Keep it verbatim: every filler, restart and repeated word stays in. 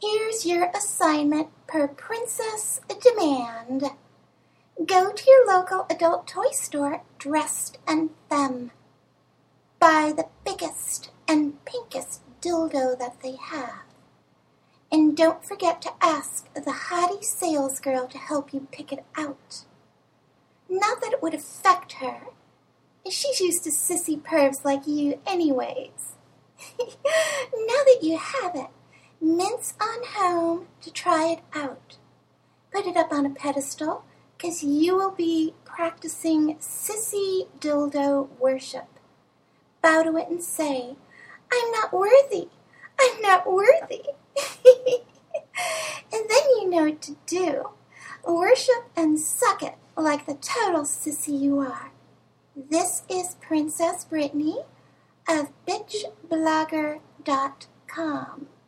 Here's your assignment per princess demand. Go to your local adult toy store dressed en femme. Buy the biggest and pinkest dildo that they have. And don't forget to ask the hottie salesgirl to help you pick it out. Not that it would affect her. She's used to sissy pervs like you anyways. Now that you have it, mince on home to try it out. Put it up on a pedestal, because you will be practicing sissy dildo worship. Bow to it and say, I'm not worthy. I'm not worthy. And then you know what to do. Worship and suck it like the total sissy you are. This is Princess Brittany of bitch blogger dot com.